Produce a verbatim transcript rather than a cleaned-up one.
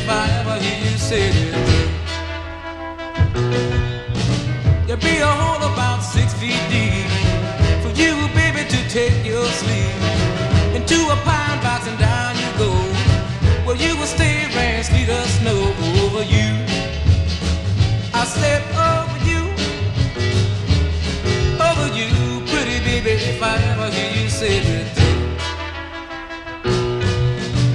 if I ever hear you say it. You'll be a hole about six feet deep.